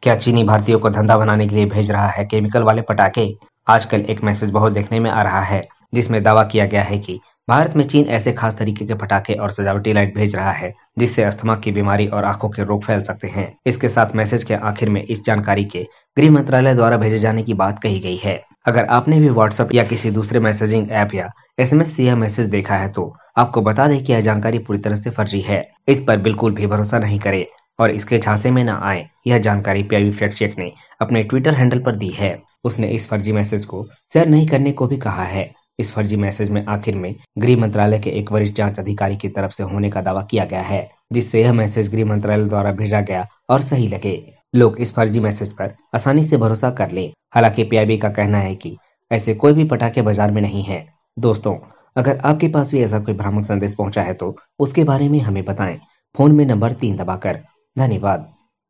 क्या चीनी भारतीयों को धंधा बनाने के लिए भेज रहा है केमिकल वाले पटाखे? आजकल एक मैसेज बहुत देखने में आ रहा है जिसमें दावा किया गया है कि भारत में चीन ऐसे खास तरीके के पटाखे और सजावटी लाइट भेज रहा है जिससे अस्थमा की बीमारी और आंखों के रोग फैल सकते हैं। इसके साथ मैसेज के आखिर में इस जानकारी के गृह मंत्रालय द्वारा भेजे जाने की बात कही गई है। अगर आपने भी व्हाट्सएप या किसी दूसरे मैसेजिंग ऐप या एसएमएस से यह मैसेज देखा है तो आपको बता दें कि यह जानकारी पूरी तरह से फर्जी है। इस पर बिल्कुल भी भरोसा नहीं करें और इसके झांसे में न आए। यह जानकारी पीआईबी फैक्ट चेक ने अपने ट्विटर हैंडल पर दी है। उसने इस फर्जी मैसेज को शेयर नहीं करने को भी कहा है। इस फर्जी मैसेज में आखिर में गृह मंत्रालय के एक वरिष्ठ जांच अधिकारी की तरफ से होने का दावा किया गया है, जिससे यह मैसेज गृह मंत्रालय द्वारा भेजा गया और सही लगे। लोग इस फर्जी मैसेज पर आसानी से भरोसा कर ले। हालांकि पीआईबी का कहना है कि ऐसे कोई भी पटाखे बाजार में नहीं है। दोस्तों, अगर आपके पास भी ऐसा कोई भ्रामक संदेश पहुंचा है तो उसके बारे में हमें बताएं। फोन में नंबर 3 दबाकर। धन्यवाद।